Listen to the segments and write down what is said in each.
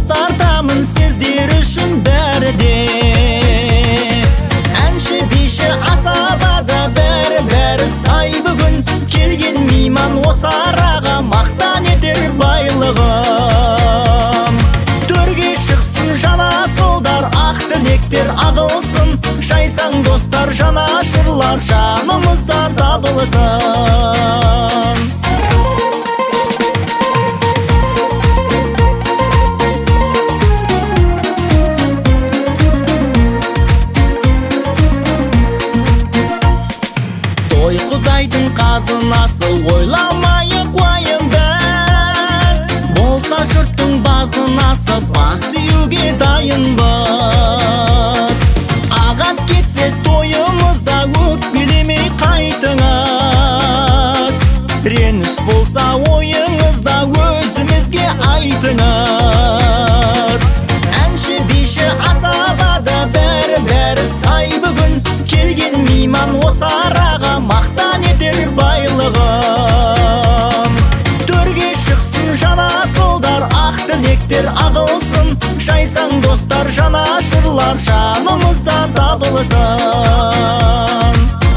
тартамын сіздер үшін бәріде. Әнші биші асабада бәрі сай бүгін, келген мейман осы араға мақтан етер байлығым. Төрге шықсын жанасылдар, ақ тілектер ағылсын, шайсаң достар жанашырлар жанымызда табылсын. Той құдайдың қазынасы, ойламайық уайымбыз. Болса жұрттың базынасы, бас июге дайынбыз. Ағат кетсе тойымызда өкпелемей қайтыңыз. Реніш болса ойыңызда өзімізге айтыңыз. Әнші биші асабада бәрі сай бүгін, келген мейман осы араға мақтан етер байлығым. Төрге шықсын жанасылдар, ақ тілектер ағылсын, шайсаң достар жанашырлар жанымызда табылсын.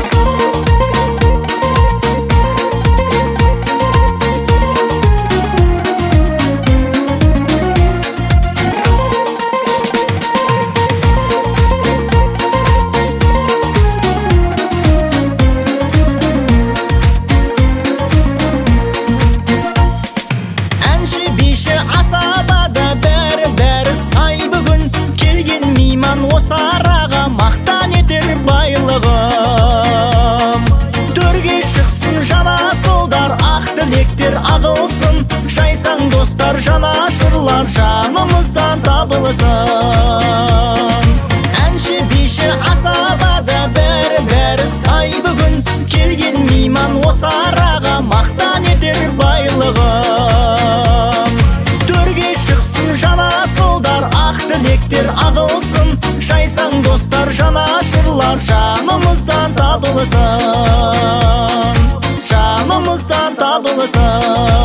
Асабада бәрі сай бүгін, келген мейман осы араға мақтан етер байлығым. Төрге шықсын жанасылдар, ақ тілектер ағылсын, шайсаң достар жанашырлар жанымыздан табылсын. Әнші биші асабада бәрі сай бүгін, келген мейман осы араға мақтан етер байлығым. Жанасылдар, ақ тілектер ағылсын, шайсаң достар жанашырлар жанымыздан табылсын. Жанымыздан табылсын.